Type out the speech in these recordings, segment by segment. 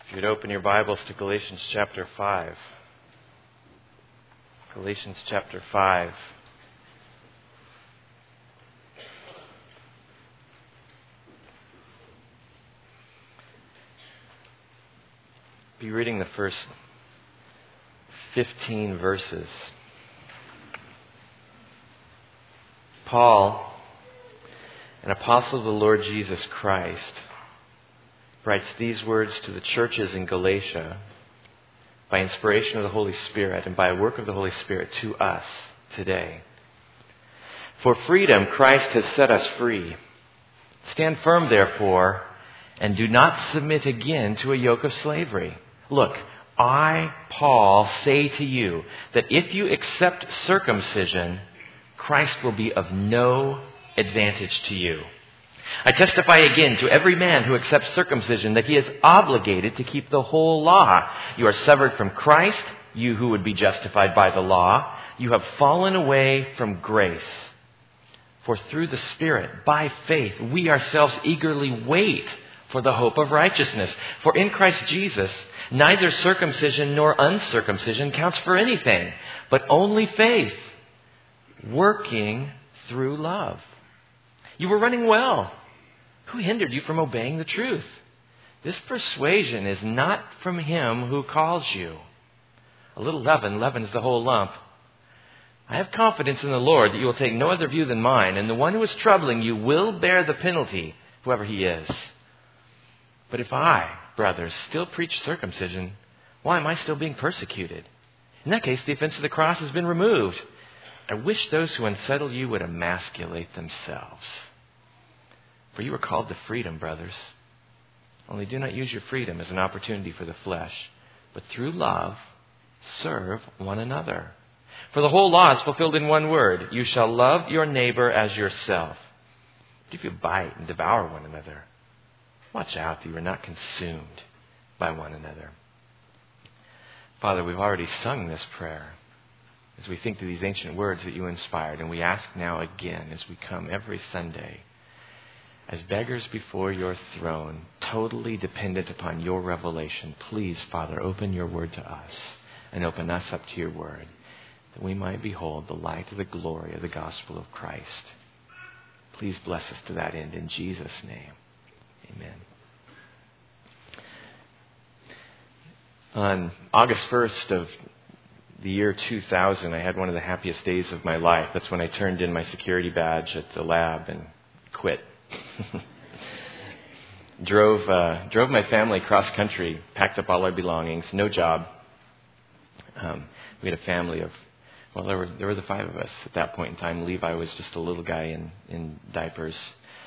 If you'd open your Bibles to Galatians chapter 5. Galatians chapter 5. Be reading the first 15 verses. Paul, an apostle of the Lord Jesus Christ, writes these words to the churches in Galatia by inspiration of the Holy Spirit and by a work of the Holy Spirit to us today. For freedom Christ has set us free. Stand firm, therefore, and do not submit again to a yoke of slavery. Look, I, Paul, say to you that if you accept circumcision, Christ will be of no advantage to you. I testify again to every man who accepts circumcision that he is obligated to keep the whole law. You are severed from Christ, you who would be justified by the law. You have fallen away from grace. For through the Spirit, by faith, we ourselves eagerly wait for the hope of righteousness. For in Christ Jesus, neither circumcision nor uncircumcision counts for anything, but only faith, working through love. You were running well. Who hindered you from obeying the truth? This persuasion is not from him who calls you. A little leaven leavens the whole lump. I have confidence in the Lord that you will take no other view than mine, and the one who is troubling you will bear the penalty, whoever he is. But if I, brothers, still preach circumcision, why am I still being persecuted? In that case, the offense of the cross has been removed. I wish those who unsettle you would emasculate themselves. For you are called to freedom, brothers. Only do not use your freedom as an opportunity for the flesh, but through love, serve one another. For the whole law is fulfilled in one word: you shall love your neighbor as yourself. But if you bite and devour one another, watch out that you are not consumed by one another. Father, we've already sung this prayer as we think to these ancient words that you inspired. And we ask now again, as we come every Sunday, as beggars before your throne, totally dependent upon your revelation, please, Father, open your word to us and open us up to your word, that we might behold the light of the glory of the gospel of Christ. Please bless us to that end in Jesus' name. Amen. On August 1st of the year 2000, I had one of the happiest days of my life. That's when I turned in my security badge at the lab and quit. Drove my family cross country, packed up all our belongings, no job. We had a family of, well, there were the five of us at that point in time. Levi was just a little guy in diapers.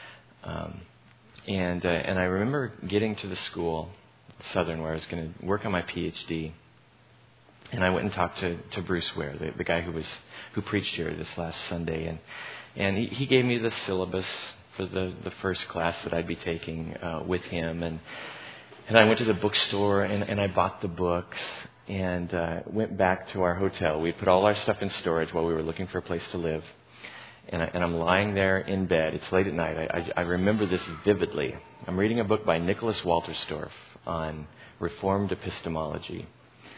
And I remember getting to the school, Southern, where I was going to work on my PhD. And I went and talked to Bruce Ware, the guy who preached here this last Sunday, and he gave me the syllabus for the first class that I'd be taking with him, and I went to the bookstore and I bought the books and went back to our hotel. We put all our stuff in storage while we were looking for a place to live, and I'm lying there in bed. It's late at night. I remember this vividly. I'm reading a book by Nicholas Walterstorff on Reformed epistemology.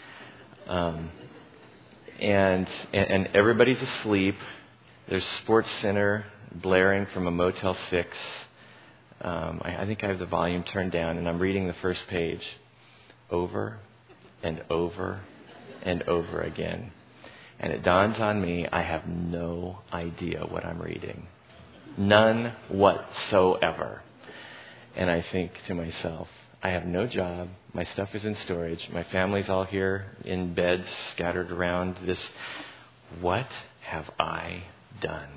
And everybody's asleep. There's Sports Center blaring from a Motel 6. I think I have the volume turned down, and I'm reading the first page over and over and over again. And it dawns on me, I have no idea what I'm reading. None whatsoever. And I think to myself, I have no job. My stuff is in storage. My family's all here in beds scattered around this. What have I done?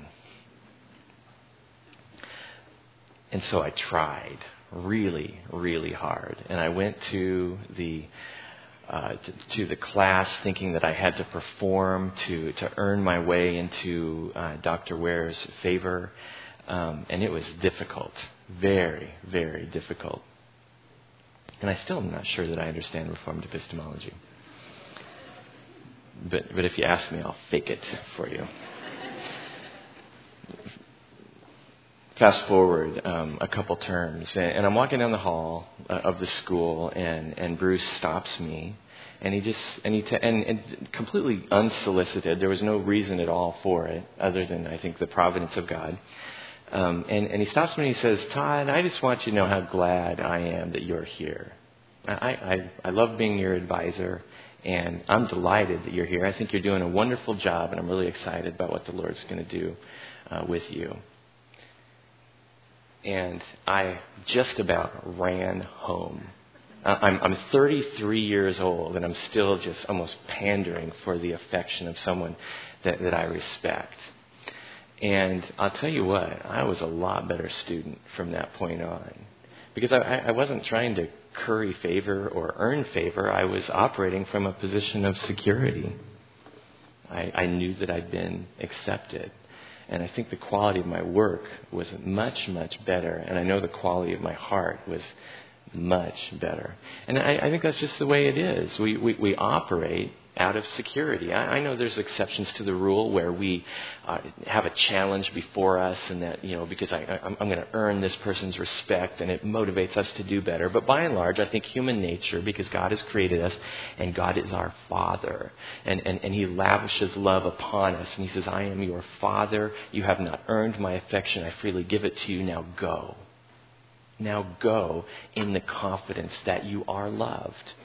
And so I tried really, really hard. And I went to the class thinking that I had to perform to earn my way into Dr. Ware's favor. And it was difficult. Very, very difficult. And I still am not sure that I understand Reformed epistemology. But if you ask me, I'll fake it for you. fast forward a couple terms, and I'm walking down the hall of the school, and Bruce stops me, and and completely unsolicited. There was no reason at all for it, other than I think the providence of God. And he stops me and he says, "Todd, I just want you to know how glad I am that you're here. I love being your advisor, and I'm delighted that you're here. I think you're doing a wonderful job, and I'm really excited about what the Lord's going to do with you." And I just about ran home. I'm 33 years old, and I'm still just almost pandering for the affection of someone that I respect. And I'll tell you what, I was a lot better student from that point on. Because I wasn't trying to curry favor or earn favor. I was operating from a position of security. I knew that I'd been accepted. And I think the quality of my work was much, much better. And I know the quality of my heart was much better. And I think that's just the way it is. We operate out of security. I know there's exceptions to the rule where we have a challenge before us, and that, because I'm going to earn this person's respect, and it motivates us to do better. But by and large, I think human nature, because God has created us, and God is our Father, and He lavishes love upon us, and He says, "I am your Father. You have not earned my affection. I freely give it to you. Now go. Now go in the confidence that you are loved."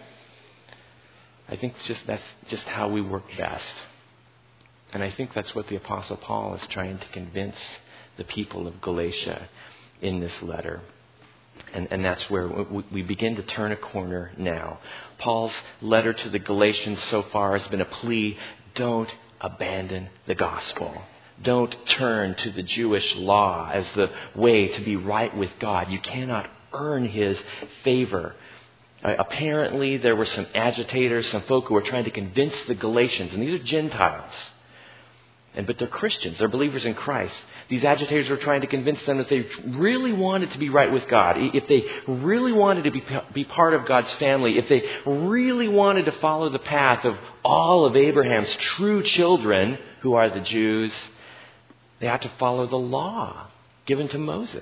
I think that's just how we work best. And I think that's what the Apostle Paul is trying to convince the people of Galatia in this letter. And that's where we begin to turn a corner now. Paul's letter to the Galatians so far has been a plea: don't abandon the gospel. Don't turn to the Jewish law as the way to be right with God. You cannot earn His favor. Apparently, there were some agitators, some folk who were trying to convince the Galatians, and these are Gentiles, but they're Christians, they're believers in Christ. These agitators were trying to convince them that they really wanted to be right with God, if they really wanted to be part of God's family, if they really wanted to follow the path of all of Abraham's true children, who are the Jews, they had to follow the law given to Moses.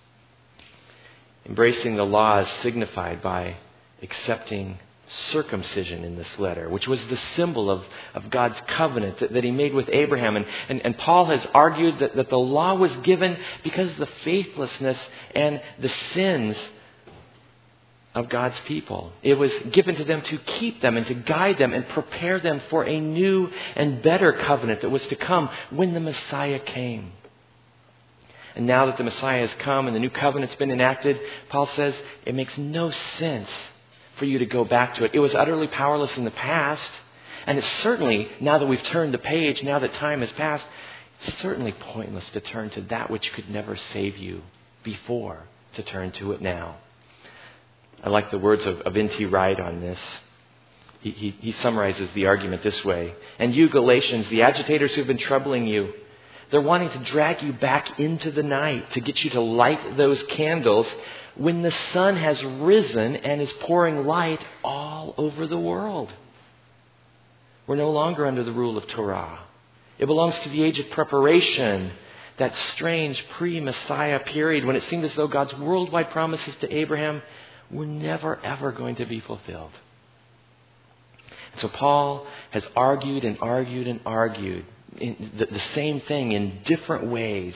Embracing the law is signified by accepting circumcision in this letter, which was the symbol of God's covenant that He made with Abraham. And Paul has argued that the law was given because of the faithlessness and the sins of God's people. It was given to them to keep them and to guide them and prepare them for a new and better covenant that was to come when the Messiah came. And now that the Messiah has come and the new covenant's been enacted, Paul says it makes no sense for you to go back to it. It was utterly powerless in the past. And it's certainly, now that we've turned the page, now that time has passed, it's certainly pointless to turn to that which could never save you before, to turn to it now. I like the words of N.T. Wright on this. He summarizes the argument this way: "And you Galatians, the agitators who've been troubling you, they're wanting to drag you back into the night, to get you to light those candles when the sun has risen and is pouring light all over the world. We're no longer under the rule of Torah. It belongs to the age of preparation, that strange pre-Messiah period when it seemed as though God's worldwide promises to Abraham were never, ever going to be fulfilled." And so Paul has argued and argued and argued the same thing in different ways.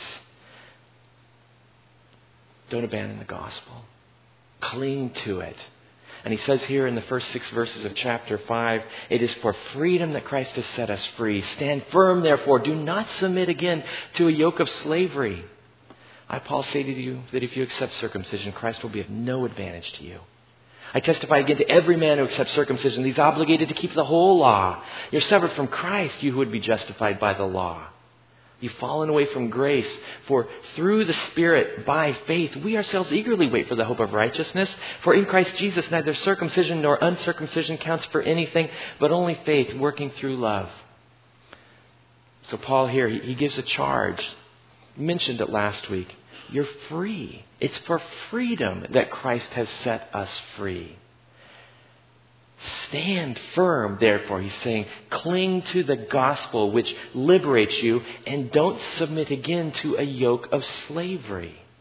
Don't abandon the gospel. Cling to it. And he says here in the first 6 verses of chapter 5, "It is for freedom that Christ has set us free. Stand firm, therefore. Do not submit again to a yoke of slavery. I, Paul, say to you that if you accept circumcision, Christ will be of no advantage to you. I testify again to every man who accepts circumcision. He's obligated to keep the whole law. You're severed from Christ, you who would be justified by the law. You've fallen away from grace, for through the Spirit, by faith, we ourselves eagerly wait for the hope of righteousness. For in Christ Jesus, neither circumcision nor uncircumcision counts for anything, but only faith working through love." So Paul here, he gives a charge. Mentioned it last week. You're free. It's for freedom that Christ has set us free. Stand firm, therefore, he's saying, cling to the gospel which liberates you, and don't submit again to a yoke of slavery.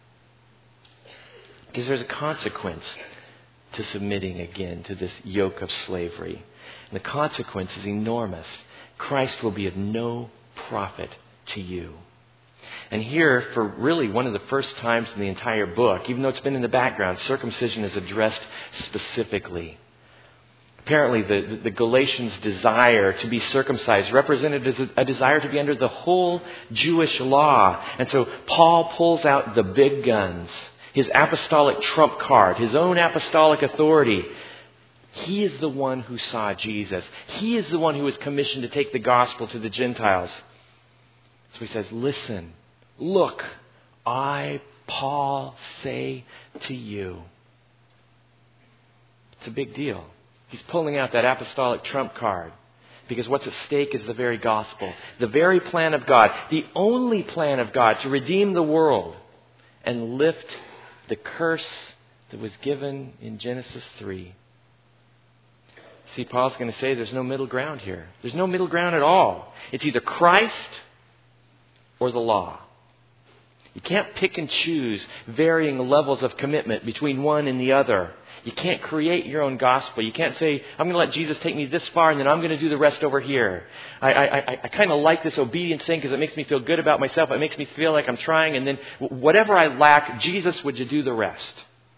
Because there's a consequence to submitting again to this yoke of slavery. And the consequence is enormous. Christ will be of no profit to you. And here, for really one of the first times in the entire book, even though it's been in the background, circumcision is addressed specifically. Apparently, the Galatians' desire to be circumcised represented as a desire to be under the whole Jewish law. And so Paul pulls out the big guns, his apostolic trump card, his own apostolic authority. He is the one who saw Jesus. He is the one who was commissioned to take the gospel to the Gentiles. So he says, listen, look, I, Paul, say to you. It's a big deal. He's pulling out that apostolic trump card because what's at stake is the very gospel, the very plan of God, the only plan of God to redeem the world and lift the curse that was given in Genesis 3. See, Paul's going to say there's no middle ground here. There's no middle ground at all. It's either Christ or the law. You can't pick and choose varying levels of commitment between one and the other. You can't create your own gospel. You can't say, I'm going to let Jesus take me this far and then I'm going to do the rest over here. I kind of like this obedience thing because it makes me feel good about myself. It makes me feel like I'm trying, and then whatever I lack, Jesus, would you do the rest?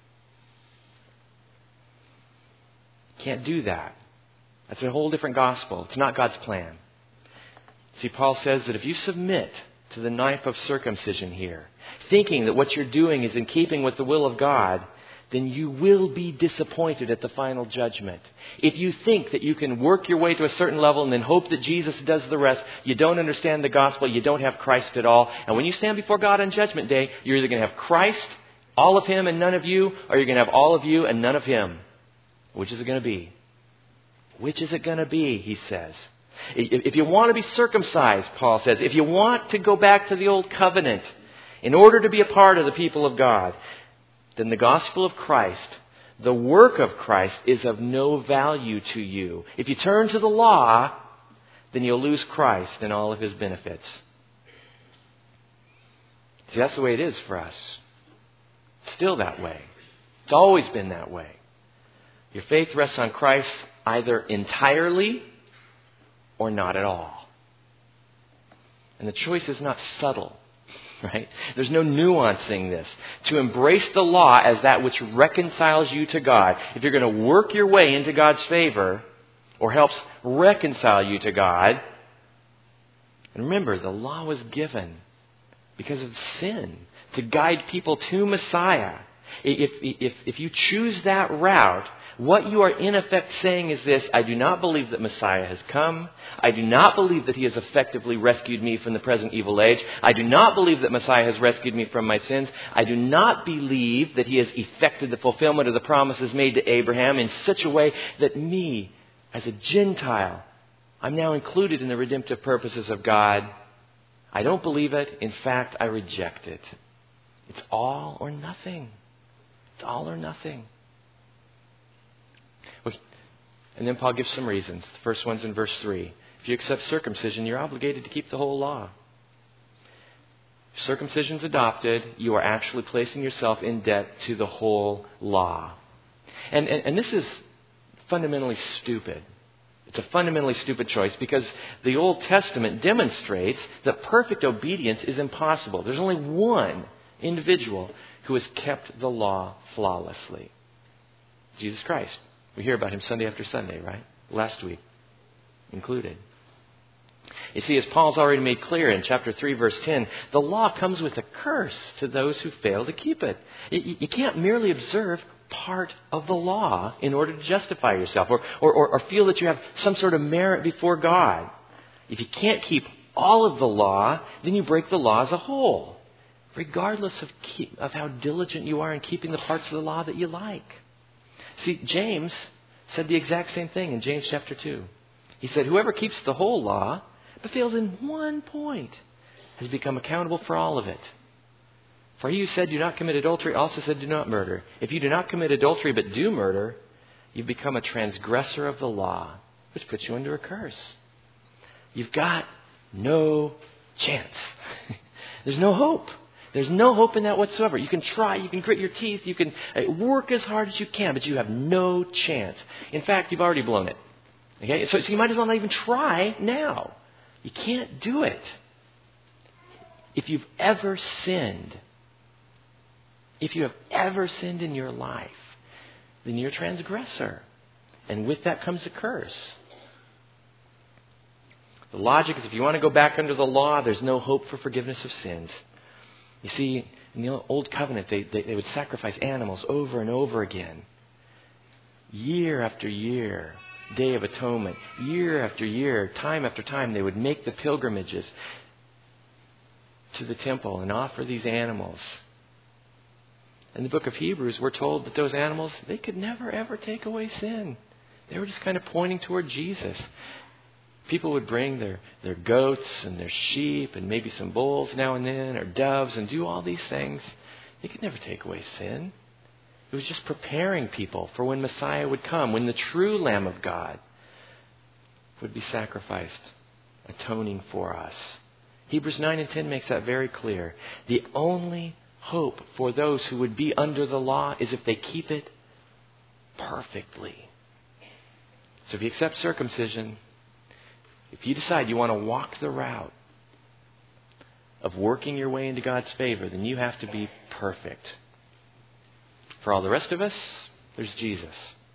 Can't do that. That's a whole different gospel. It's not God's plan. See, Paul says that if you submit to the knife of circumcision here, thinking that what you're doing is in keeping with the will of God, then you will be disappointed at the final judgment. If you think that you can work your way to a certain level and then hope that Jesus does the rest, you don't understand the gospel, you don't have Christ at all. And when you stand before God on Judgment Day, you're either going to have Christ, all of Him and none of you, or you're going to have all of you and none of Him. Which is it going to be? Which is it going to be, he says. If you want to be circumcised, Paul says, if you want to go back to the old covenant in order to be a part of the people of God, then the gospel of Christ, the work of Christ, is of no value to you. If you turn to the law, then you'll lose Christ and all of His benefits. See, that's the way it is for us. Still that way. It's always been that way. Your faith rests on Christ either entirely or not at all. And the choice is not subtle, right? There's no nuancing this. To embrace the law as that which reconciles you to God, if you're going to work your way into God's favor or helps reconcile you to God, and remember, the law was given because of sin to guide people to Messiah. If you choose that route, what you are in effect saying is this: I do not believe that Messiah has come. I do not believe that He has effectively rescued me from the present evil age. I do not believe that Messiah has rescued me from my sins. I do not believe that He has effected the fulfillment of the promises made to Abraham in such a way that me, as a Gentile, I'm now included in the redemptive purposes of God. I don't believe it. In fact, I reject it. It's all or nothing. It's all or nothing. And then Paul gives some reasons. The first one's in verse 3. If you accept circumcision, you're obligated to keep the whole law. If circumcision's adopted, you are actually placing yourself in debt to the whole law. And this is fundamentally stupid. It's a fundamentally stupid choice because the Old Testament demonstrates that perfect obedience is impossible. There's only one individual who has kept the law flawlessly. Jesus Christ. We hear about Him Sunday after Sunday, right? Last week included. You see, as Paul's already made clear in chapter 3, verse 10, the law comes with a curse to those who fail to keep it. You can't merely observe part of the law in order to justify yourself or feel that you have some sort of merit before God. If you can't keep all of the law, then you break the law as a whole, regardless of how diligent you are in keeping the parts of the law that you like. See, James said the exact same thing in James chapter 2. He said, whoever keeps the whole law but fails in one point has become accountable for all of it. For he who said, do not commit adultery, also said, do not murder. If you do not commit adultery but do murder, you've become a transgressor of the law, which puts you under a curse. You've got no chance. There's no hope. There's no hope in that whatsoever. You can try, you can grit your teeth, you can work as hard as you can, but you have no chance. In fact, you've already blown it. Okay? So you might as well not even try now. You can't do it. If you've ever sinned, in your life, then you're a transgressor. And with that comes a curse. The logic is if you want to go back under the law, there's no hope for forgiveness of sins. You see, in the Old Covenant, they would sacrifice animals over and over again. Year after year, Day of Atonement. Year after year, time after time, they would make the pilgrimages to the temple and offer these animals. In the book of Hebrews, we're told that those animals, they could never, ever take away sin. They were just kind of pointing toward Jesus. People would bring their goats and their sheep and maybe some bulls now and then or doves and do all these things. They could never take away sin. It was just preparing people for when Messiah would come, when the true Lamb of God would be sacrificed, atoning for us. Hebrews 9 and 10 makes that very clear. The only hope for those who would be under the law is if they keep it perfectly. So if you accept circumcision, if you decide you want to walk the route of working your way into God's favor, then you have to be perfect. For all the rest of us, there's Jesus.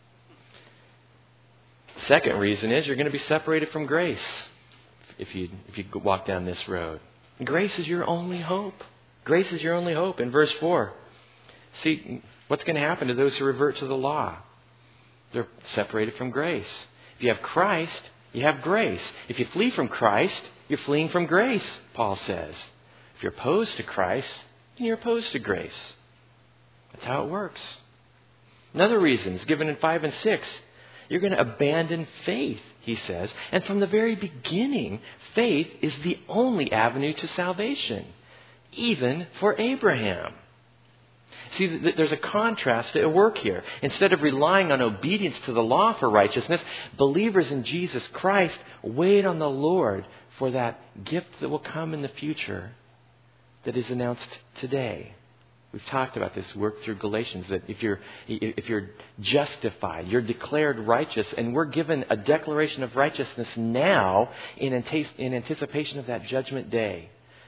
The second reason is you're going to be separated from grace if you walk down this road. Grace is your only hope. Grace is your only hope. In verse 4, see what's going to happen to those who revert to the law. They're separated from grace. If you have Christ, you have grace. If you flee from Christ, you're fleeing from grace, Paul says. If you're opposed to Christ, then you're opposed to grace. That's how it works. Another reason is given in 5 and 6. You're going to abandon faith, he says. And from the very beginning, faith is the only avenue to salvation, even for Abraham. See, there's a contrast at work here. Instead of relying on obedience to the law for righteousness, believers in Jesus Christ wait on the Lord for that gift that will come in the future that is announced today. We've talked about this work through Galatians, that if you're justified, you're declared righteous, and we're given a declaration of righteousness now in anticipation of that judgment day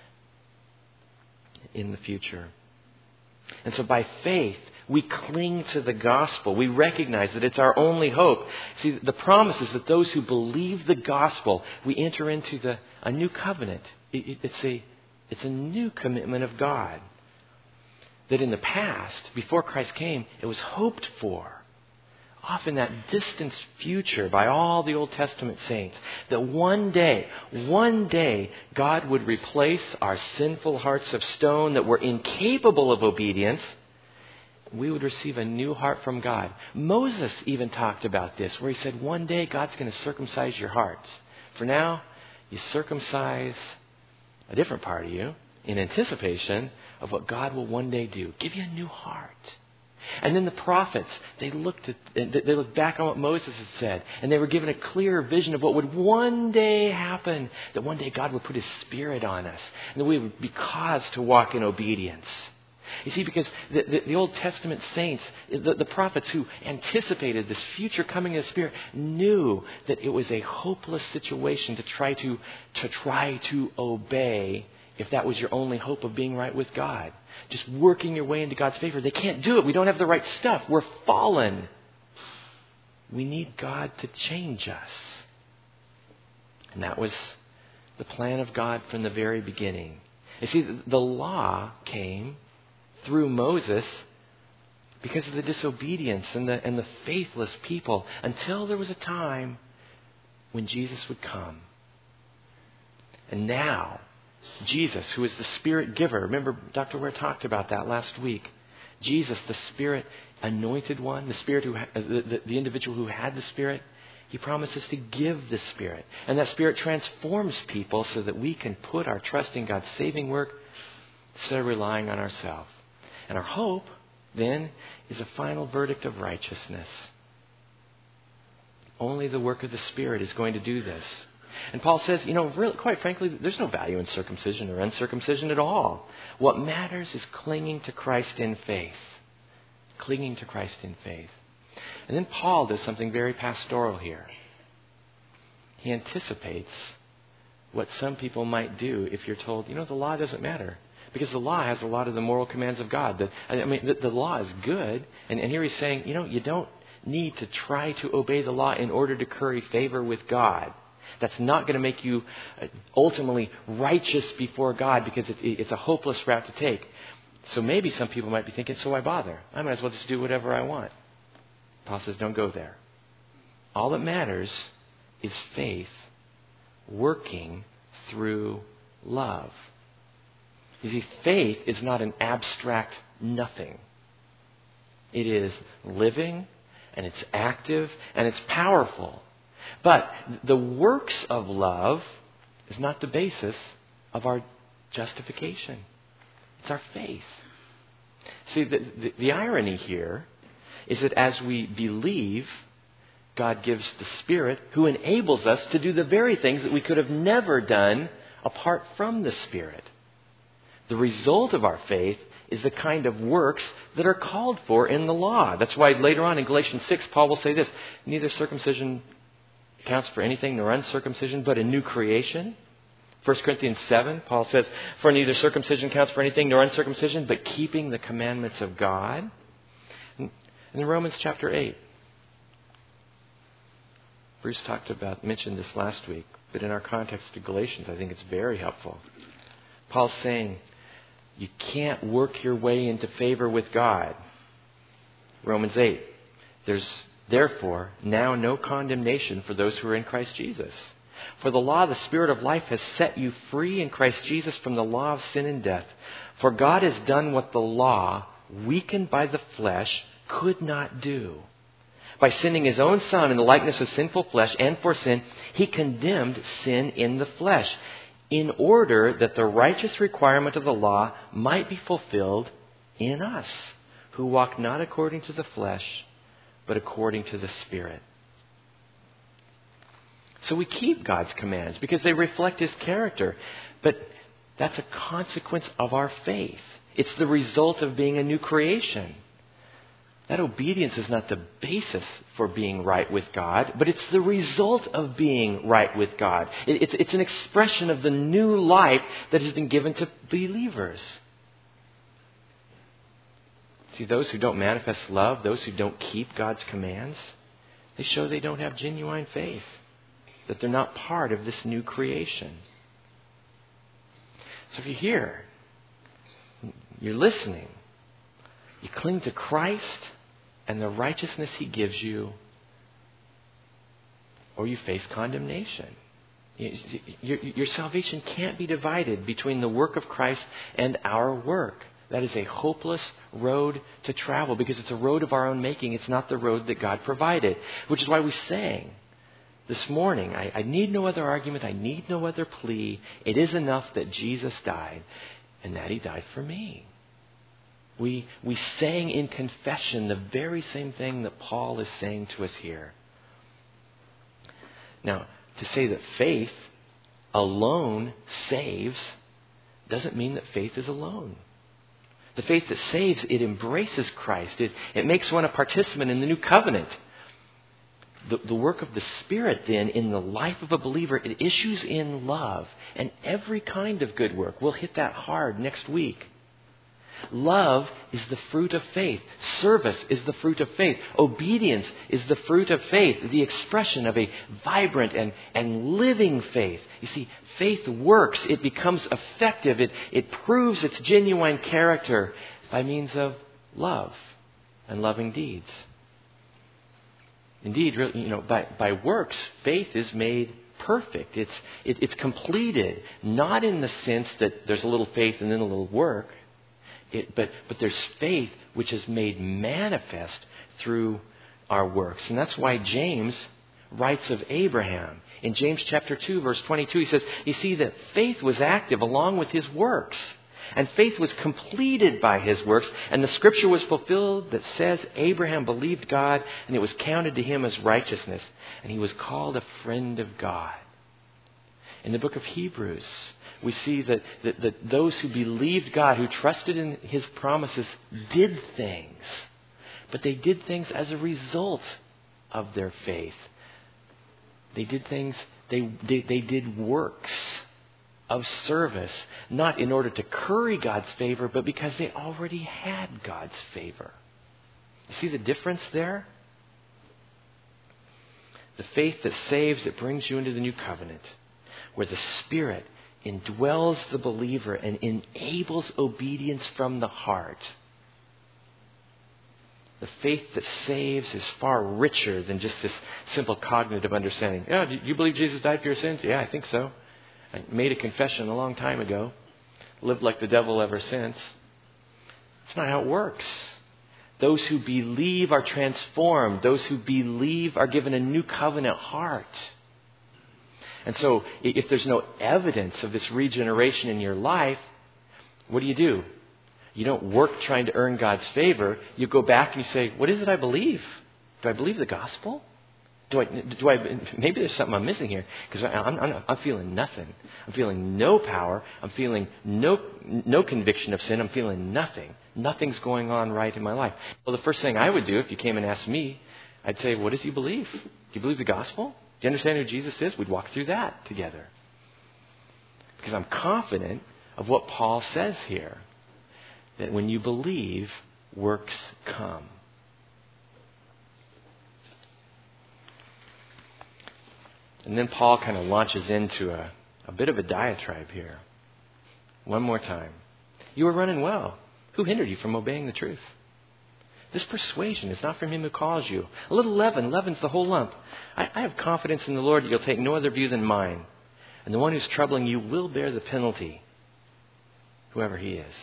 in the future. And so by faith, we cling to the gospel. We recognize that it's our only hope. See, the promise is that those who believe the gospel, we enter into a new covenant. It's a new commitment of God. That in the past, before Christ came, it was hoped for. Off in that distant future by all the Old Testament saints, that one day, God would replace our sinful hearts of stone that were incapable of obedience. We would receive a new heart from God. Moses even talked about this, where he said, one day God's going to circumcise your hearts. For now, you circumcise a different part of you in anticipation of what God will one day do. Give you a new heart. And then the prophets, they looked back on what Moses had said, and they were given a clear vision of what would one day happen, that one day God would put His Spirit on us, and that we would be caused to walk in obedience. You see, because the Old Testament saints, the prophets who anticipated this future coming of the Spirit, knew that it was a hopeless situation to try to obey if that was your only hope of being right with God. Just working your way into God's favor. They can't do it. We don't have the right stuff. We're fallen. We need God to change us. And that was the plan of God from the very beginning. You see, the law came through Moses because of the disobedience and the faithless people, until there was a time when Jesus would come. And now, Jesus, who is the Spirit giver. Remember, Dr. Ware talked about that last week. Jesus, the Spirit anointed one, the Spirit the individual who had the Spirit, He promises to give the Spirit. And that Spirit transforms people so that we can put our trust in God's saving work instead of relying on ourselves. And our hope, then, is a final verdict of righteousness. Only the work of the Spirit is going to do this. And Paul says, really, quite frankly, there's no value in circumcision or uncircumcision at all. What matters is clinging to Christ in faith. Clinging to Christ in faith. And then Paul does something very pastoral here. He anticipates what some people might do if you're told, the law doesn't matter. Because the law has a lot of the moral commands of God. The law is good. And here he's saying, you don't need to try to obey the law in order to curry favor with God. That's not going to make you ultimately righteous before God, because it's a hopeless route to take. So maybe some people might be thinking, so why bother? I might as well just do whatever I want. Paul says, don't go there. All that matters is faith working through love. You see, faith is not an abstract nothing. It is living, and it's active, and it's powerful. But the works of love is not the basis of our justification. It's our faith. See, the irony here is that as we believe, God gives the Spirit who enables us to do the very things that we could have never done apart from the Spirit. The result of our faith is the kind of works that are called for in the law. That's why later on in Galatians 6, Paul will say this, neither circumcision counts for anything nor uncircumcision, but a new creation. 1 Corinthians 7, Paul says, for neither circumcision counts for anything nor uncircumcision, but keeping the commandments of God. And in Romans chapter 8, Bruce mentioned this last week, but in our context of Galatians, I think it's very helpful. Paul's saying, you can't work your way into favor with God. Romans 8, there's therefore now no condemnation for those who are in Christ Jesus. For the law of the Spirit of life has set you free in Christ Jesus from the law of sin and death. For God has done what the law, weakened by the flesh, could not do. By sending His own Son in the likeness of sinful flesh, and for sin, He condemned sin in the flesh, in order that the righteous requirement of the law might be fulfilled in us, who walk not according to the flesh, but according to the Spirit. So we keep God's commands because they reflect His character. But that's a consequence of our faith. It's the result of being a new creation. That obedience is not the basis for being right with God, but it's the result of being right with God. It's an expression of the new life that has been given to believers. See, those who don't manifest love, those who don't keep God's commands, they show they don't have genuine faith, that they're not part of this new creation. So if you're here, you're listening, you cling to Christ and the righteousness He gives you, or you face condemnation. Your salvation can't be divided between the work of Christ and our work. That is a hopeless road to travel because it's a road of our own making. It's not the road that God provided, which is why we sang this morning, I need no other argument. I need no other plea. It is enough that Jesus died and that He died for me. We sang in confession the very same thing that Paul is saying to us here. Now, to say that faith alone saves doesn't mean that faith is alone. The faith that saves, it embraces Christ. It makes one a participant in the new covenant. The work of the Spirit then in the life of a believer, it issues in love and every kind of good work. We'll hit that hard next week. Love is the fruit of faith. Service is the fruit of faith. Obedience is the fruit of faith, the expression of a vibrant and living faith. You see, faith works. It becomes effective. It proves its genuine character by means of love and loving deeds. Indeed, by works, faith is made perfect. It's completed, not in the sense that there's a little faith and then a little work. But there's faith which is made manifest through our works. And that's why James writes of Abraham. In James chapter 2, verse 22, he says, you see that faith was active along with his works. And faith was completed by his works. And the scripture was fulfilled that says Abraham believed God and it was counted to him as righteousness. And he was called a friend of God. In the book of Hebrews, we see that those who believed God, who trusted in His promises, did things. But they did things as a result of their faith. They did things, they did works of service, not in order to curry God's favor, but because they already had God's favor. You see the difference there? The faith that saves, that brings you into the new covenant, where the Spirit indwells the believer and enables obedience from the heart. The faith that saves is far richer than just this simple cognitive understanding. Yeah, do you believe Jesus died for your sins? Yeah, I think so. I made a confession a long time ago. Lived like the devil ever since. It's not how it works. Those who believe are transformed. Those who believe are given a new covenant heart. And so, if there's no evidence of this regeneration in your life, what do? You don't work trying to earn God's favor. You go back and you say, what is it I believe? Do I believe the gospel? Do I? Maybe there's something I'm missing here, because I'm feeling nothing. I'm feeling no power. I'm feeling no conviction of sin. I'm feeling nothing. Nothing's going on right in my life. Well, the first thing I would do if you came and asked me, I'd say, what does you believe? Do you believe the gospel? Do you understand who Jesus is? We'd walk through that together. Because I'm confident of what Paul says here. That when you believe, works come. And then Paul kind of launches into a bit of a diatribe here. One more time. You were running well. Who hindered you from obeying the truth? This persuasion is not from him who calls you. A little leaven leavens the whole lump. I have confidence in the Lord that you'll take no other view than mine. And the one who's troubling you will bear the penalty, whoever he is.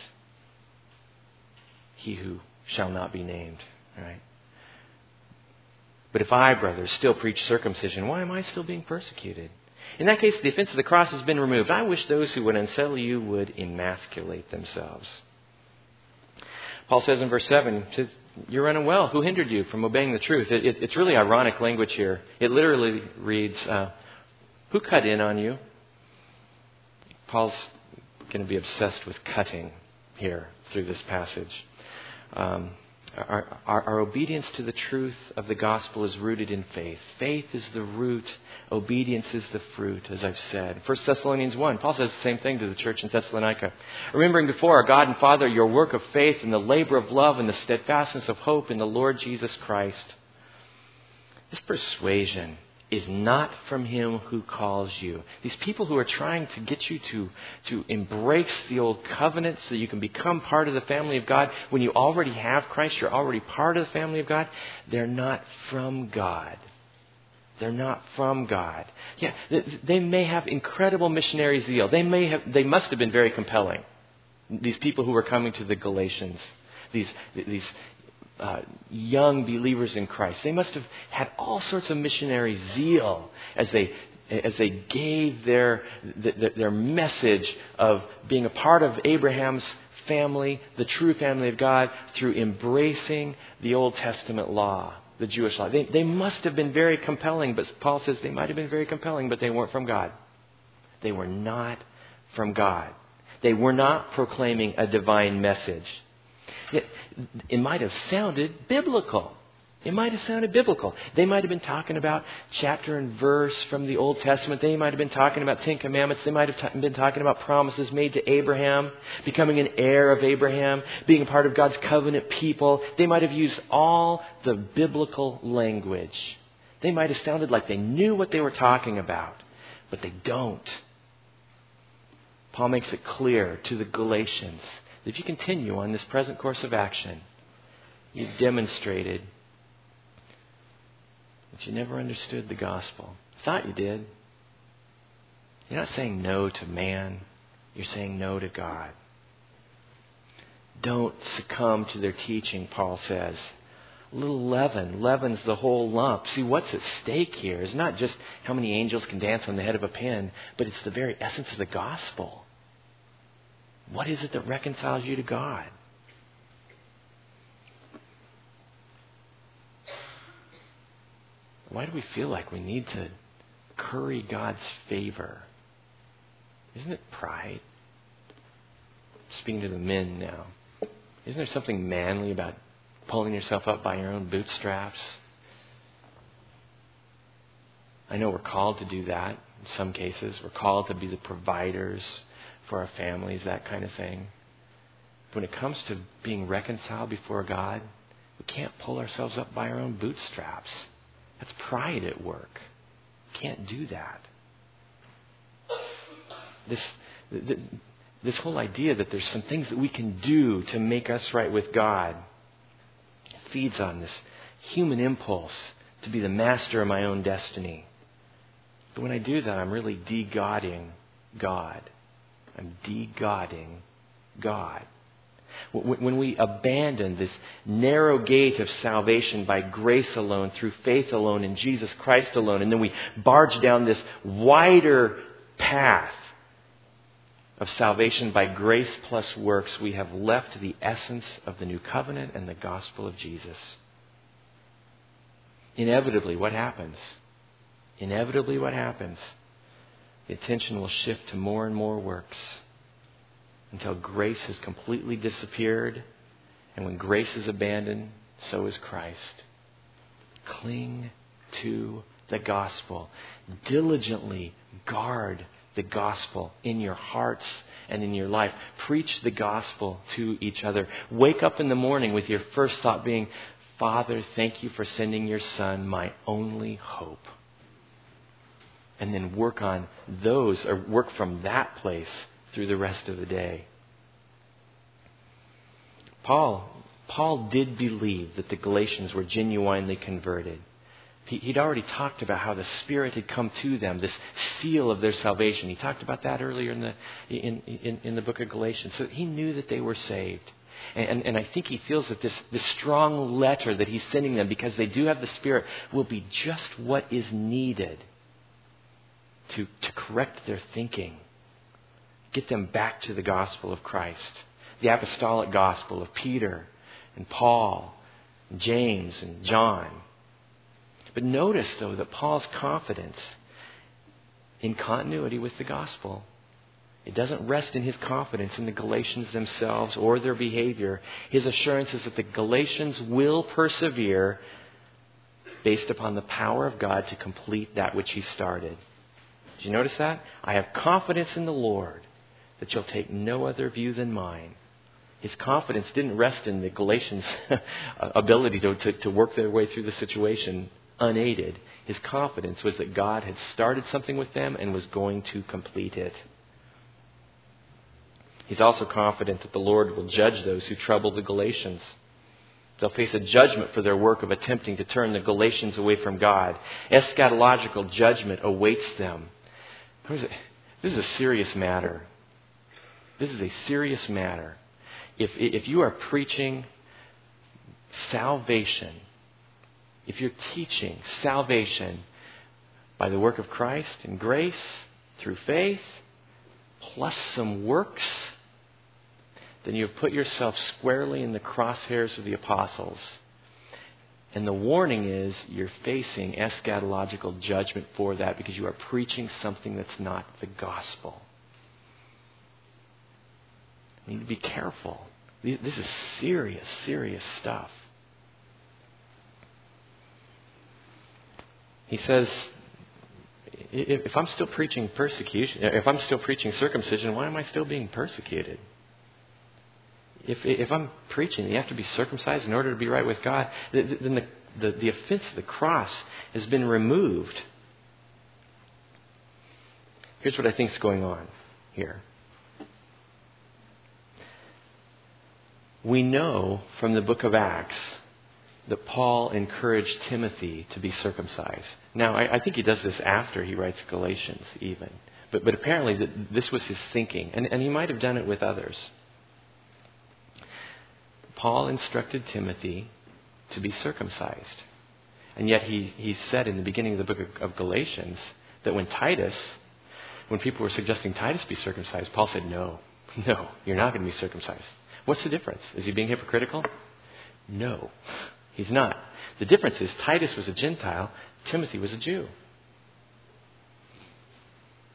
He who shall not be named. Right? But if I, brothers, still preach circumcision, why am I still being persecuted? In that case, the offense of the cross has been removed. I wish those who would unsettle you would emasculate themselves. Paul says in verse 7, you're running well. Who hindered you from obeying the truth? It's really ironic language here. It literally reads, who cut in on you? Paul's going to be obsessed with cutting here through this passage. Our obedience to the truth of the gospel is rooted in faith. Faith is the root. Obedience is the fruit, as I've said. 1 Thessalonians 1, Paul says the same thing to the church in Thessalonica. Remembering before our God and Father your work of faith and the labor of love and the steadfastness of hope in the Lord Jesus Christ. This persuasion is not from him who calls you. These people who are trying to get you to embrace the old covenant so that you can become part of the family of God. When you already have Christ, you're already part of the family of God. They're not from God. They're not from God. Yeah, they may have incredible missionary zeal. They must have been very compelling. These people who were coming to the Galatians, these young believers in Christ. They must have had all sorts of missionary zeal as they gave their message of being a part of Abraham's family, the true family of God, through embracing the Old Testament law, the Jewish law. They must have been very compelling, but Paul says they might have been very compelling, but they weren't from God. They were not from God. They were not proclaiming a divine message. It might have sounded biblical. They might have been talking about chapter and verse from the Old Testament. They might have been talking about 10 Commandments. They might have been talking about promises made to Abraham, becoming an heir of Abraham, being a part of God's covenant people. They might have used all the biblical language. They might have sounded like they knew what they were talking about, but they don't. Paul makes it clear to the Galatians that if you continue on this present course of action, you've demonstrated that you never understood the gospel. Thought you did. You're not saying no to man. You're saying no to God. Don't succumb to their teaching, Paul says. A little leaven leavens the whole lump. See, what's at stake here is not just how many angels can dance on the head of a pin, but it's the very essence of the gospel. What is it that reconciles you to God? Why do we feel like we need to curry God's favor? Isn't it pride? Speaking to the men now. Isn't there something manly about pulling yourself up by your own bootstraps? I know we're called to do that in some cases. We're called to be the providers for our families, that kind of thing. But when it comes to being reconciled before God, we can't pull ourselves up by our own bootstraps. That's pride at work. We can't do that. This whole idea that there's some things that we can do to make us right with God feeds on this human impulse to be the master of my own destiny. But when I do that, I'm really de-godding God. I'm de-godding God. When we abandon this narrow gate of salvation by grace alone, through faith alone, in Jesus Christ alone, and then we barge down this wider path of salvation by grace plus works, we have left the essence of the new covenant and the gospel of Jesus. Inevitably, what happens? The attention will shift to more and more works until grace has completely disappeared. And when grace is abandoned, so is Christ. Cling to the gospel. Diligently guard the gospel in your hearts and in your life. Preach the gospel to each other. Wake up in the morning with your first thought being, Father, thank you for sending your Son, my only hope. And then work from that place through the rest of the day. Paul did believe that the Galatians were genuinely converted. He'd already talked about how the Spirit had come to them, this seal of their salvation. He talked about that earlier in the book of Galatians. So he knew that they were saved. And I think he feels that this strong letter that he's sending them, because they do have the Spirit, will be just what is needed to correct their thinking. Get them back to the gospel of Christ. The apostolic gospel of Peter and Paul and James and John. But notice, though, that Paul's confidence in continuity with the gospel, it doesn't rest in his confidence in the Galatians themselves or their behavior. His assurance is that the Galatians will persevere based upon the power of God to complete that which he started. Did you notice that? I have confidence in the Lord that you'll take no other view than mine. His confidence didn't rest in the Galatians' ability to work their way through the situation unaided. His confidence was that God had started something with them and was going to complete it. He's also confident that the Lord will judge those who trouble the Galatians. They'll face a judgment for their work of attempting to turn the Galatians away from God. Eschatological judgment awaits them. This is a serious matter. This is a serious matter. If you are preaching salvation, if you're teaching salvation by the work of Christ and grace through faith, plus some works, then you have put yourself squarely in the crosshairs of the apostles. And the warning is you're facing eschatological judgment for that because you are preaching something that's not the gospel. You need to be careful. This is serious, serious stuff. He says, if I'm still preaching persecution, if I'm still preaching circumcision, why am I still being persecuted? If I'm preaching you have to be circumcised in order to be right with God, then the offense of the cross has been removed. Here's what I think is going on here. We know from the book of Acts that Paul encouraged Timothy to be circumcised. Now, I think he does this after he writes Galatians even. But apparently this was his thinking. And he might have done it with others. Paul instructed Timothy to be circumcised. And yet he said in the beginning of the book of Galatians that when people were suggesting Titus be circumcised, Paul said, no, you're not going to be circumcised. What's the difference? Is he being hypocritical? No, he's not. The difference is Titus was a Gentile, Timothy was a Jew.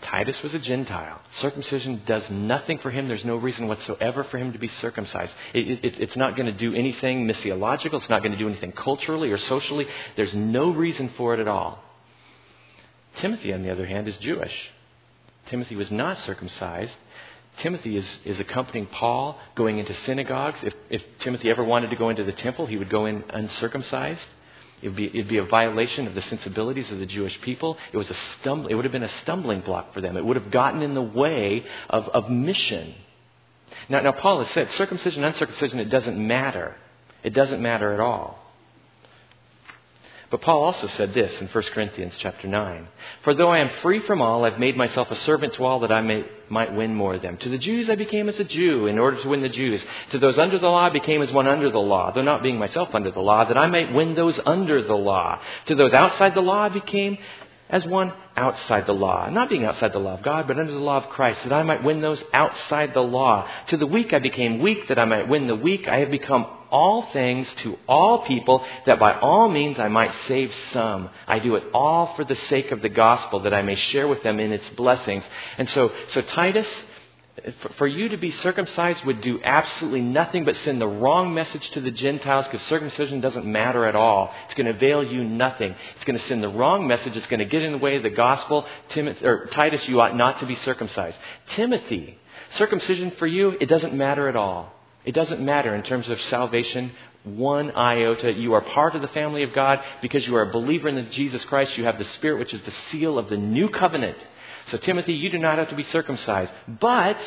Titus was a Gentile. Circumcision does nothing for him. There's no reason whatsoever for him to be circumcised. It's not going to do anything missiological. It's not going to do anything culturally or socially. There's no reason for it at all. Timothy, on the other hand, is Jewish. Timothy was not circumcised. Timothy is accompanying Paul going into synagogues. If Timothy ever wanted to go into the temple, he would go in uncircumcised. It'd be a violation of the sensibilities of the Jewish people. It would have been a stumbling block for them. It would have gotten in the way of mission. Now Paul has said, circumcision, uncircumcision, it doesn't matter. It doesn't matter at all. But Paul also said this in 1 Corinthians chapter 9. For though I am free from all, I've made myself a servant to all that I might win more of them. To the Jews I became as a Jew in order to win the Jews. To those under the law I became as one under the law, though not being myself under the law, that I might win those under the law. To those outside the law I became as one outside the law. Not being outside the law of God, but under the law of Christ, that I might win those outside the law. To the weak I became weak, that I might win the weak. I have become all things to all people, that by all means I might save some. I do it all for the sake of the gospel, that I may share with them in its blessings. And so Titus, for you to be circumcised would do absolutely nothing but send the wrong message to the Gentiles, because circumcision doesn't matter at all. It's going to avail you nothing. It's going to send the wrong message. It's going to get in the way of the gospel. Titus, you ought not to be circumcised. Timothy, circumcision for you, it doesn't matter at all. It doesn't matter in terms of salvation, one iota. You are part of the family of God because you are a believer in Jesus Christ. You have the Spirit, which is the seal of the new covenant. So Timothy, you do not have to be circumcised. But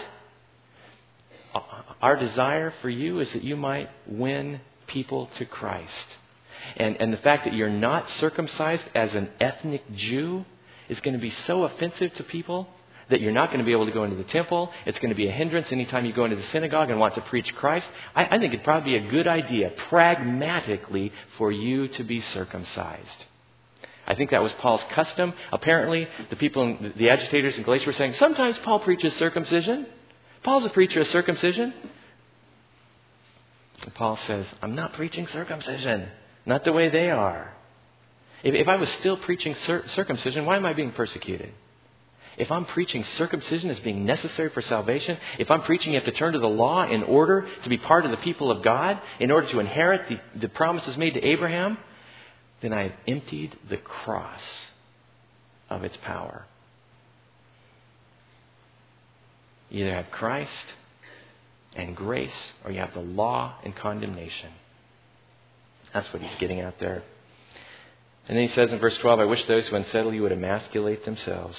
our desire for you is that you might win people to Christ. And the fact that you're not circumcised as an ethnic Jew is going to be so offensive to people that you're not going to be able to go into the temple. It's going to be a hindrance anytime you go into the synagogue and want to preach Christ. I think it'd probably be a good idea, pragmatically, for you to be circumcised. I think that was Paul's custom. Apparently, the agitators in Galatia were saying, sometimes Paul preaches circumcision. Paul's a preacher of circumcision. And Paul says, I'm not preaching circumcision. Not the way they are. If I was still preaching circumcision, why am I being persecuted? If I'm preaching circumcision as being necessary for salvation, if I'm preaching you have to turn to the law in order to be part of the people of God, in order to inherit the promises made to Abraham, then I have emptied the cross of its power. You either have Christ and grace, or you have the law and condemnation. That's what he's getting at there. And then he says in verse 12, I wish those who unsettle you would emasculate themselves.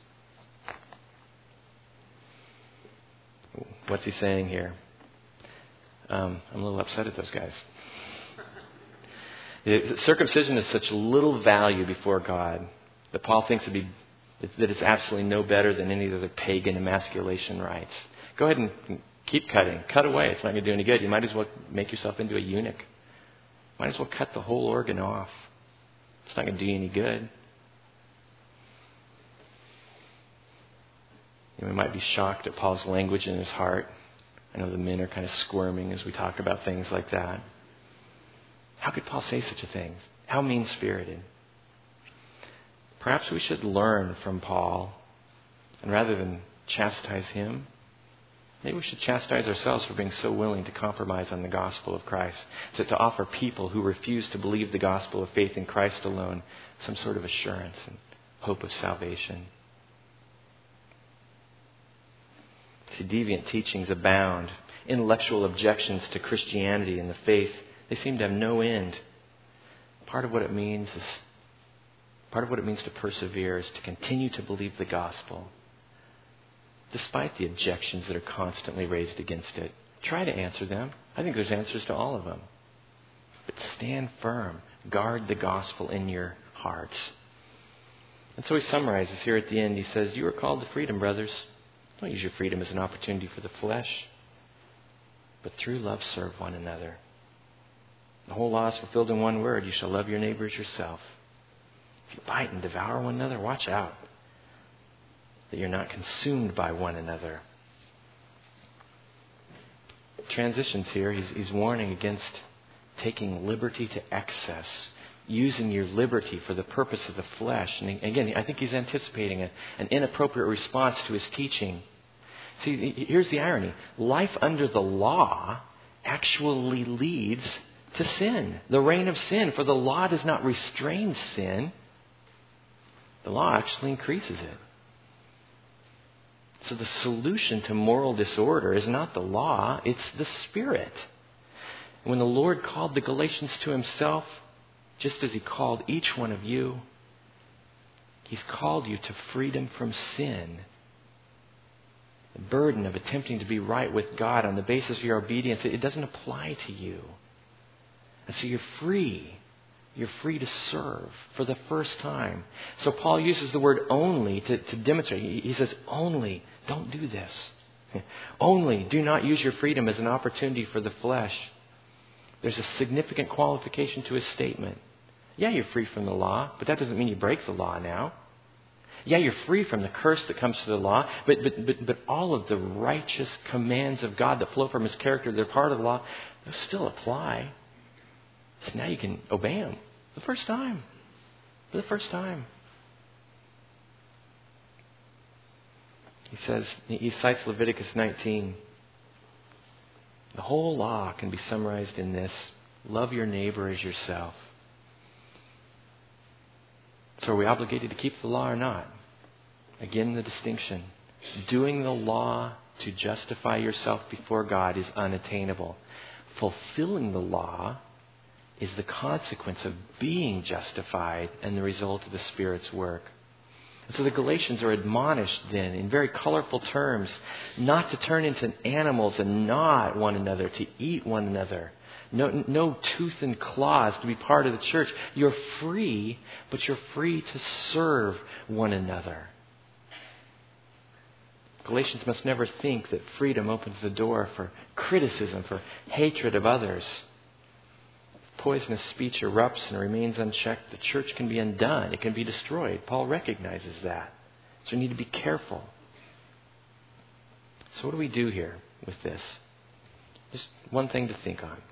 What's he saying here? I'm a little upset at those guys. Circumcision is such little value before God that Paul thinks that it's absolutely no better than any of the pagan emasculation rites. Go ahead and keep cutting. Cut away. It's not going to do any good. You might as well make yourself into a eunuch. Might as well cut the whole organ off. It's not going to do you any good. We might be shocked at Paul's language in his heart. I know the men are kind of squirming as we talk about things like that. How could Paul say such a thing? How mean-spirited. Perhaps we should learn from Paul, and rather than chastise him, maybe we should chastise ourselves for being so willing to compromise on the gospel of Christ, to offer people who refuse to believe the gospel of faith in Christ alone some sort of assurance and hope of salvation. See, deviant teachings abound. Intellectual objections to Christianity and the faith, they seem to have no end. Part of what it means to persevere is to continue to believe the gospel, despite the objections that are constantly raised against it. Try to answer them. I think there's answers to all of them. But stand firm. Guard the gospel in your hearts. And so he summarizes here at the end. He says, you are called to freedom, brothers. Don't use your freedom as an opportunity for the flesh, but through love serve one another. The whole law is fulfilled in one word. You shall love your neighbor as yourself. If you bite and devour one another, watch out that you're not consumed by one another. Transitions here. He's warning against taking liberty to excess using your liberty for the purpose of the flesh. And again, I think he's anticipating an inappropriate response to his teaching. See, here's the irony. Life under the law actually leads to sin, the reign of sin. For the law does not restrain sin. The law actually increases it. So the solution to moral disorder is not the law, it's the Spirit. When the Lord called the Galatians to himself, just as he called each one of you, he's called you to freedom from sin. The burden of attempting to be right with God on the basis of your obedience, it doesn't apply to you. And so you're free. You're free to serve for the first time. So Paul uses the word only to demonstrate. He says, only, don't do this. Only, do not use your freedom as an opportunity for the flesh. There's a significant qualification to his statement. Yeah, you're free from the law, but that doesn't mean you break the law now. Yeah, you're free from the curse that comes to the law, but all of the righteous commands of God that flow from his character, they're part of the law, those still apply. So now you can obey him for the first time. For the first time. He says, he cites Leviticus 19. The whole law can be summarized in this: love your neighbor as yourself. So are we obligated to keep the law or not? Again, the distinction. Doing the law to justify yourself before God is unattainable. Fulfilling the law is the consequence of being justified and the result of the Spirit's work. And so the Galatians are admonished then in very colorful terms not to turn into animals and gnaw at one another, to eat one another. No tooth and claws to be part of the church. You're free, but you're free to serve one another. Galatians must never think that freedom opens the door for criticism, for hatred of others. If poisonous speech erupts and remains unchecked, the church can be undone. It can be destroyed. Paul recognizes that. So we need to be careful. So what do we do here with this? Just one thing to think on.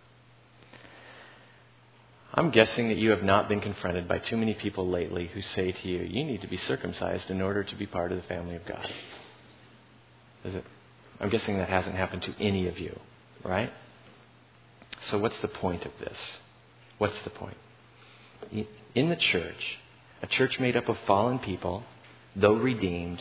I'm guessing that you have not been confronted by too many people lately who say to you, you need to be circumcised in order to be part of the family of God. Is it? I'm guessing that hasn't happened to any of you, right? So what's the point of this? What's the point? In the church, a church made up of fallen people, though redeemed,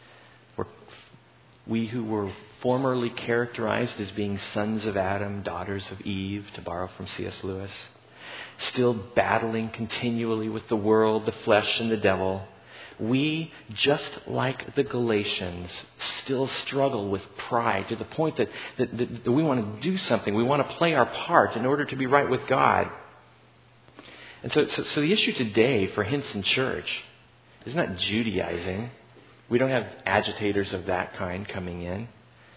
we who were formerly characterized as being sons of Adam, daughters of Eve, to borrow from C.S. Lewis, still battling continually with the world, the flesh, and the devil, we, just like the Galatians, still struggle with pride to the point that we want to do something. We want to play our part in order to be right with God. And so the issue today for Hinson Church is not Judaizing. We don't have agitators of that kind coming in.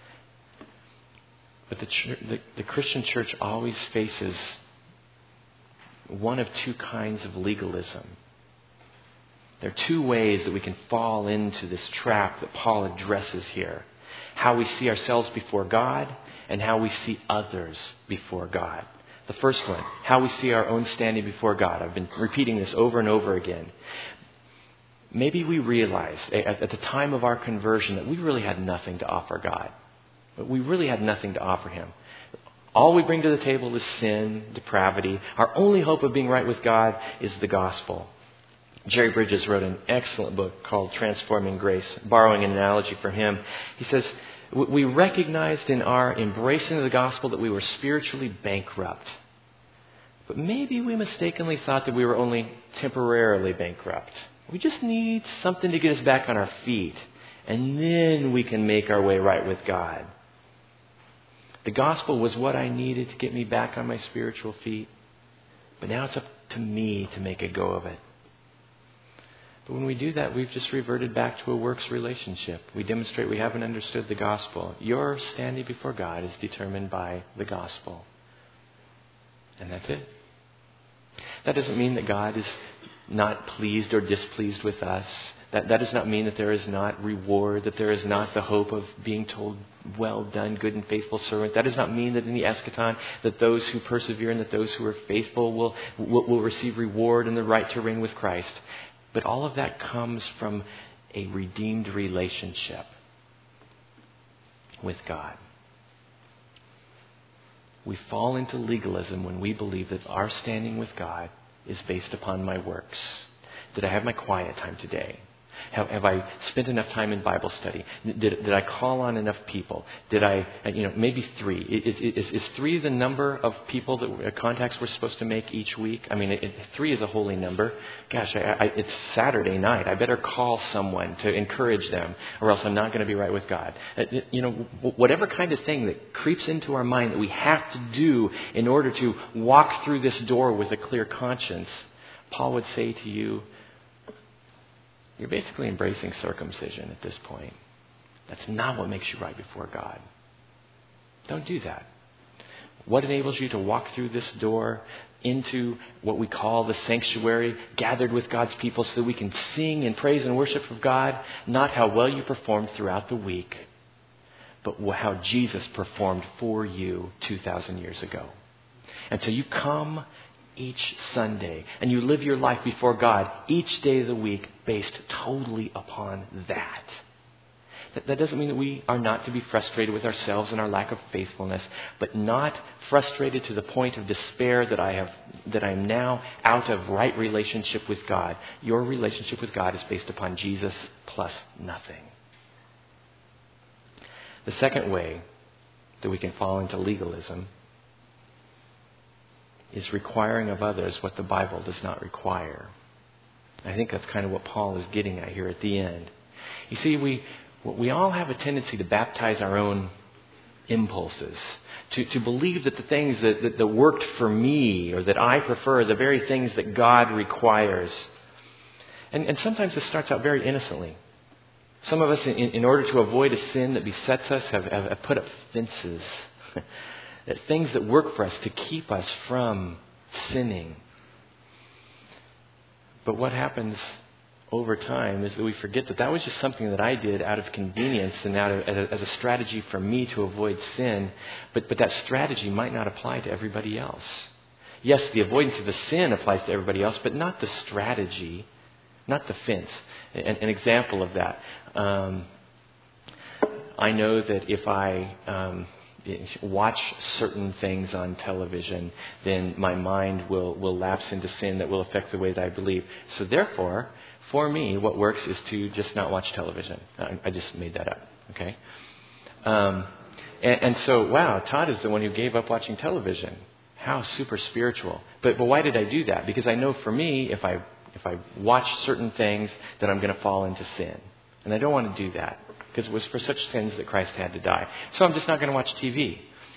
But the Christian church always faces one of two kinds of legalism. There are two ways that we can fall into this trap that Paul addresses here. How we see ourselves before God and how we see others before God. The first one, how we see our own standing before God. I've been repeating this over and over again. Maybe we realized at the time of our conversion that we really had nothing to offer God. We really had nothing to offer Him. All we bring to the table is sin, depravity. Our only hope of being right with God is the gospel. Jerry Bridges wrote an excellent book called Transforming Grace, borrowing an analogy from him. He says, we recognized in our embracing of the gospel that we were spiritually bankrupt. But maybe we mistakenly thought that we were only temporarily bankrupt. We just need something to get us back on our feet, and then we can make our way right with God. The gospel was what I needed to get me back on my spiritual feet, but now it's up to me to make a go of it. But when we do that, we've just reverted back to a works relationship. We demonstrate we haven't understood the gospel. Your standing before God is determined by the gospel. And that's it. That doesn't mean that God is not pleased or displeased with us. That does not mean that there is not reward, that there is not the hope of being told well done, good and faithful servant. That does not mean that in the eschaton that those who persevere and that those who are faithful will receive reward and the right to reign with Christ. But all of that comes from a redeemed relationship with God. We fall into legalism when we believe that our standing with God is based upon my works. Did I have my quiet time today? Have I spent enough time in Bible study? Did I call on enough people? Did I, maybe 3. Is 3 the number of people contacts we're supposed to make each week? I mean, 3 is a holy number. Gosh, it's Saturday night. I better call someone to encourage them, or else I'm not going to be right with God. Whatever kind of thing that creeps into our mind that we have to do in order to walk through this door with a clear conscience, Paul would say to you, you're basically embracing circumcision at this point. That's not what makes you right before God. Don't do that. What enables you to walk through this door into what we call the sanctuary, gathered with God's people so that we can sing and praise and worship of God, not how well you performed throughout the week, but how Jesus performed for you 2,000 years ago. And so you come each Sunday, and you live your life before God each day of the week based totally upon that. That doesn't mean that we are not to be frustrated with ourselves and our lack of faithfulness, but not frustrated to the point of despair that I am now out of right relationship with God. Your relationship with God is based upon Jesus plus nothing. The second way that we can fall into legalism is requiring of others what the Bible does not require. I think that's kind of what Paul is getting at here at the end. You see, we all have a tendency to baptize our own impulses, to believe that the things that worked for me or that I prefer are the very things that God requires. And sometimes this starts out very innocently. Some of us, in order to avoid a sin that besets us, have put up fences. Things that work for us to keep us from sinning. But what happens over time is that we forget that was just something that I did out of convenience and as a strategy for me to avoid sin. But that strategy might not apply to everybody else. Yes, the avoidance of the sin applies to everybody else, but not the strategy, not the fence. An example of that. I know that if I watch certain things on television, then my mind will lapse into sin that will affect the way that I believe. So therefore, for me, what works is to just not watch television. I just made that up, okay? And so, wow, Todd is the one who gave up watching television. How super spiritual. But why did I do that? Because I know for me, if I watch certain things, then I'm going to fall into sin. And I don't want to do that, because it was for such sins that Christ had to die. So I'm just not going to watch TV.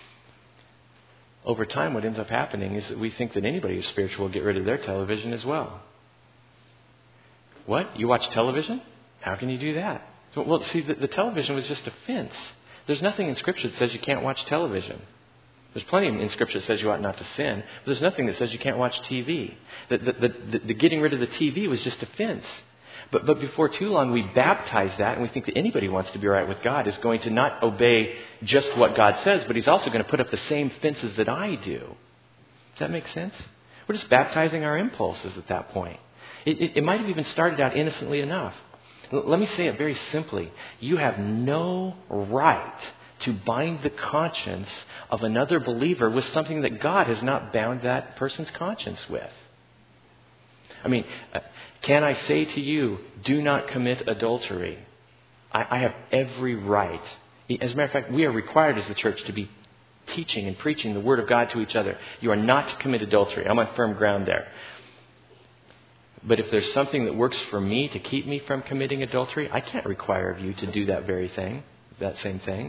Over time, what ends up happening is that we think that anybody who's spiritual will get rid of their television as well. What? You watch television? How can you do that? Well, see, the television was just a fence. There's nothing in Scripture that says you can't watch television. There's plenty in Scripture that says you ought not to sin, but there's nothing that says you can't watch TV. The getting rid of the TV was just a fence. But before too long, we baptize that, and we think that anybody who wants to be right with God is going to not obey just what God says, but he's also going to put up the same fences that I do. Does that make sense? We're just baptizing our impulses at that point. It might have even started out innocently enough. Let me say it very simply. You have no right to bind the conscience of another believer with something that God has not bound that person's conscience with. I mean, can I say to you, do not commit adultery? I have every right. As a matter of fact, we are required as the church to be teaching and preaching the Word of God to each other. You are not to commit adultery. I'm on firm ground there. But if there's something that works for me to keep me from committing adultery, I can't require of you to do that very thing, that same thing.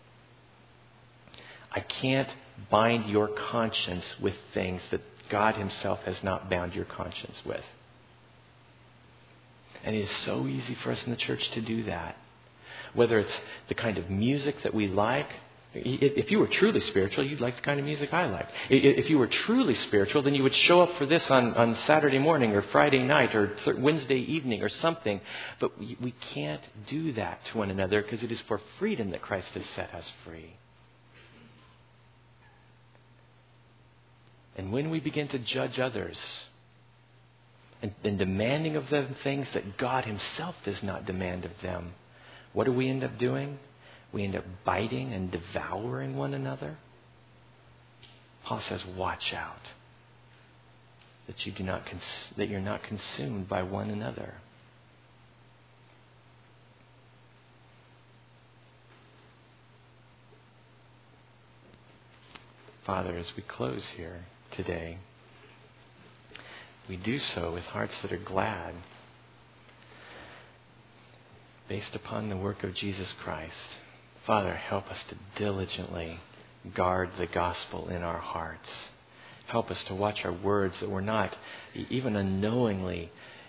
I can't bind your conscience with things that God himself has not bound your conscience with. And it is so easy for us in the church to do that. Whether it's the kind of music that we like, If you were truly spiritual, you'd like the kind of music I like. If you were truly spiritual, then you would show up for this on Saturday morning or Friday night or Wednesday evening or something. But we can't do that to one another because it is for freedom that Christ has set us free. And when we begin to judge others and demanding of them things that God Himself does not demand of them, what do we end up doing? We end up biting and devouring one another. Paul says, watch out that you're not consumed by one another. Father, as we close here today, we do so with hearts that are glad, based upon the work of Jesus Christ. Father, help us to diligently guard the gospel in our hearts. Help us to watch our words, that we're not even unknowingly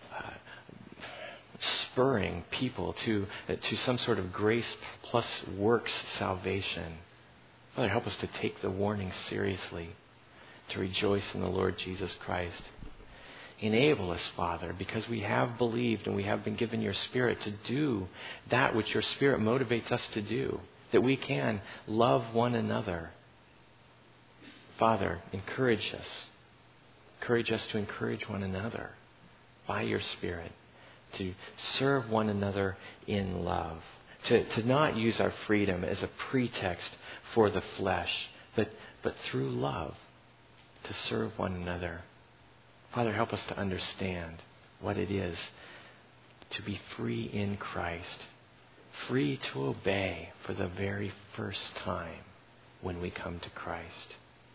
spurring people to some sort of grace plus works salvation. Father, help us to take the warning seriously, to rejoice in the Lord Jesus Christ. Enable us, Father, because we have believed and we have been given your Spirit to do that which your Spirit motivates us to do, that we can love one another. Father, encourage us. Encourage us to encourage one another by your Spirit, to serve one another in love, to not use our freedom as a pretext for the flesh, but through love, to serve one another. Father, help us to understand what it is to be free in Christ, free to obey for the very first time when we come to Christ.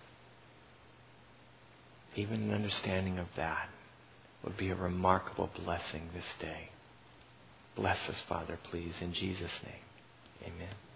Even an understanding of that would be a remarkable blessing this day. Bless us, Father, please, in Jesus' name. Amen.